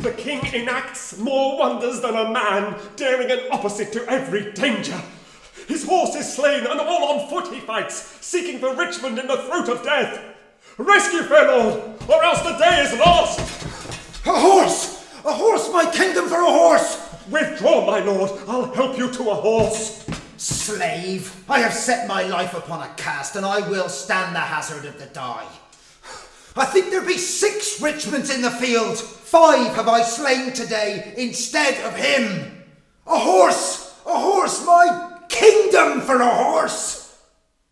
The king enacts more wonders than a man, daring an opposite to every danger. His horse is slain, and all on foot he fights, seeking for Richmond in the throat of death. Rescue, fair lord, or else the day is lost! A horse! A horse, my kingdom for a horse! Withdraw, my lord, I'll help you to a horse. Slave, I have set my life upon a cast, and I will stand the hazard of the die. I think there be 6 Richmonds in the field. 5 have I slain today instead of him. A horse, my kingdom for a horse!